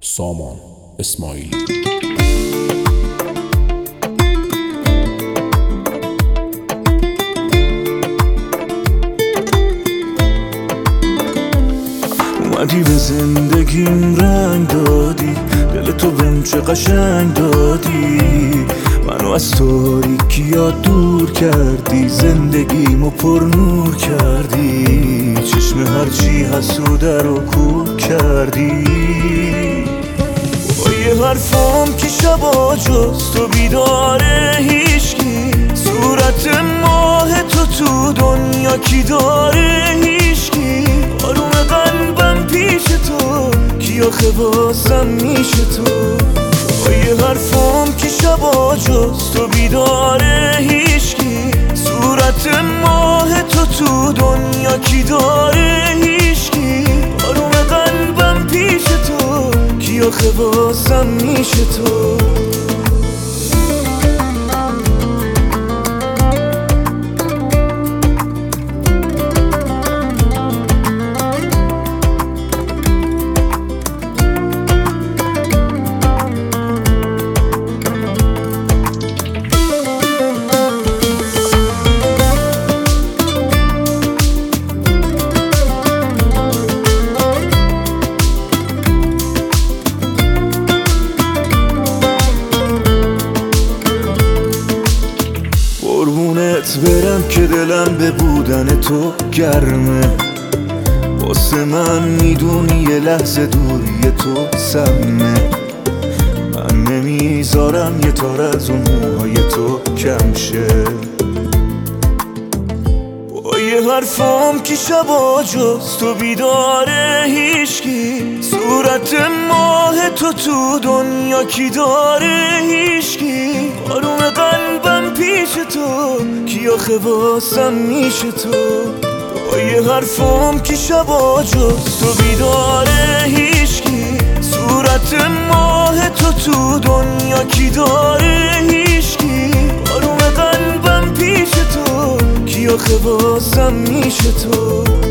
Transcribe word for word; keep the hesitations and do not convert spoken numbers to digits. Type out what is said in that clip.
سامان اسماعیلی. اومدی به زندگیم رنگ دادی، دل تو بهم چه قشنگ دادی، منو از تاریکیا دور کردی، زندگیمو پر نور کردی، چشم هرچی حسوده رو کور کردی. با یه حرفام که شبا جز تو بیداره هیشکی، صورت ماه تو تو دنیا کی داره هیشکی، آروم قلبم پیش تو کی آخه واسم میشه تو. با یه حرفام که شبا جز تو بیداره هیشکی، صورت ماه تو تو دنیا کی داره هیشکی، آروم قلبم پیش تو کی آخه واسم میشه تو. قربونت برم که دلم به بودن تو گرمه، واسه من میدونی یه لحظه دوری تو سمه، من نمیذارم یه تار از اون موهای تو کم شه. با یه حرفام که شبا جز تو بیداره هیشکی، صورت ماه تو تو دنیا کی داره هیشکی، آروم قلبم پیش تو کی آخه واسم میشه تو. با یه حرفام که شبا جز تو بیداره هیشکی، صورت ماه تو تو دنیا کی داره هیشکی، آروم قلبم پیش تو کی آخه واسم میشه تو.